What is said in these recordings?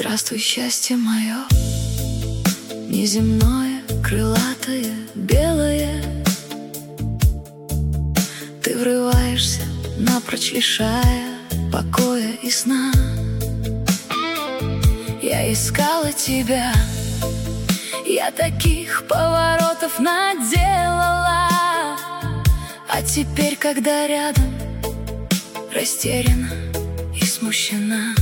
Здравствуй, счастье мое, неземное, крылатое, белое. Ты врываешься, напрочь лишая покоя и сна. Я искала тебя, я таких поворотов наделала, а теперь, когда рядом, растеряна и смущена.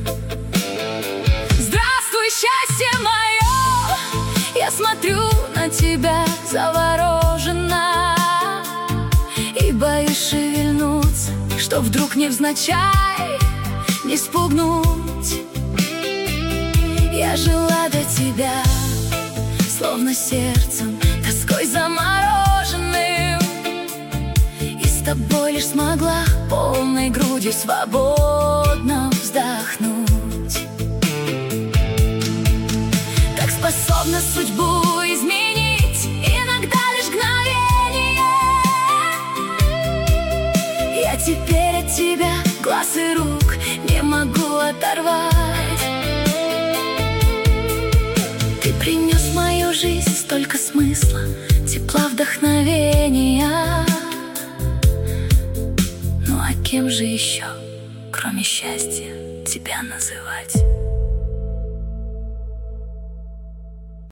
Здравствуй, счастье мое, я смотрю на тебя завороженно и боюсь шевельнуться, что вдруг невзначай не спугнуть. Я жила до тебя, словно сердцем, тоской замороженным, и с тобой лишь смогла полной грудью свободно вздохнуть. Так способна судьбу изменить иногда лишь мгновение. Я теперь от тебя глаз и рук не могу оторвать. Ты принес в мою жизнь столько смысла, тепла, вдохновения. Ну а кем же еще, кроме счастья, тебя называть?